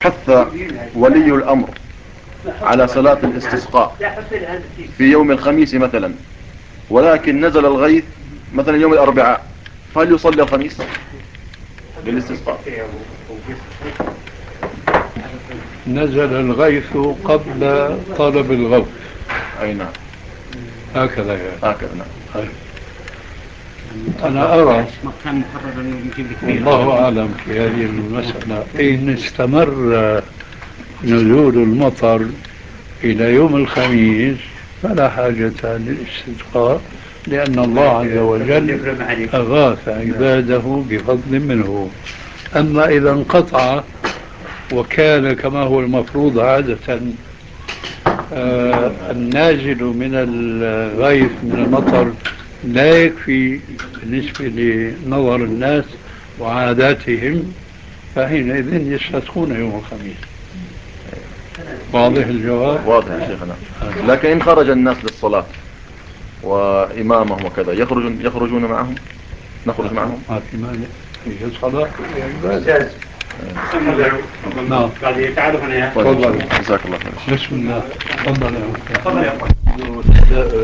حث ولي الأمر على صلاة الاستسقاء في يوم الخميس مثلا، ولكن نزل الغيث مثلا يوم الأربعاء، فهل يصلي الخميس للاستسقاء؟ نزل الغيث قبل طلب الغوث. أي نعم، هكذا يعني. هكذا نعم. أنا أرى كان مقرر أنه يجيب لك الله أعلم في هذه المسألة، إن استمر نزول المطر إلى يوم الخميس فلا حاجة للاستسقاء، لأن الله عز وجل أغاث عباده بفضل منه. أما إذا انقطع وكان كما هو المفروض عادة النازل من الغيث من المطر لا يكفي بالنسبة لنظر الناس وعاداتهم، فحينئذ يستسقون يوم الخميس. واضح الجواب؟ واضح يا شيخنا. لكن إن خرج الناس للصلاة وإمامهم وكذا يخرجون معهم، نخرج معهم؟ ما في مانع، هي الصلاة هي عبادة. نعم بعد تعالوا هنا. تفضل. جزاك الله خير. بسم الله. تفضل يا تفضل يا